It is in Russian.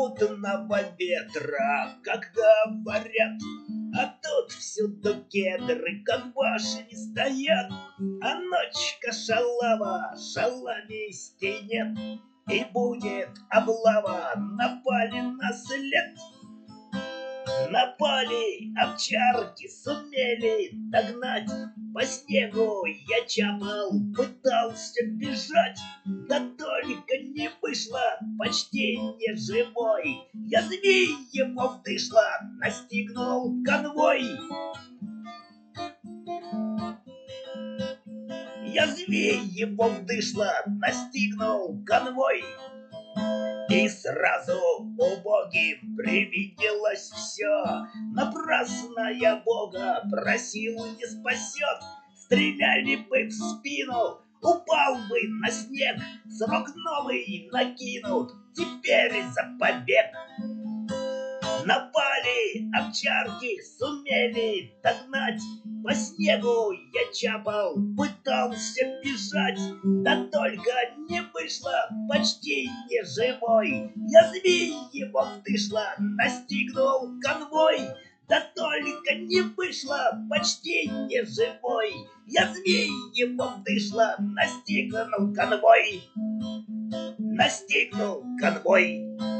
попутного ветра, как говорят. А тут всюду кедры, как башни стоят, а ночка шалава, шаловистей нет. И будет облава, напали на след. Напали овчарки, сумели догнать. По снегу я чапал, пытался бежать, да только не вышло, почти не живой. Я Змеевов дышло, настигнул конвой. Я Змеевов дышло, настигнул конвой. И сразу убогим привиделось все. Напрасно я Бога просил, не спасет. Стреляли бы в спину, упал бы на снег. Срок новый накинут, теперь за побег. Напали овчарки, сумели догнать. По снегу я чапал, пытался бежать, да только не вышло, почти не живой. Я Змеевов дышло, настигнул конвой, да только не вышло, почти не живой. Я Змеевов дышло, настигнул конвой. Настигнул конвой.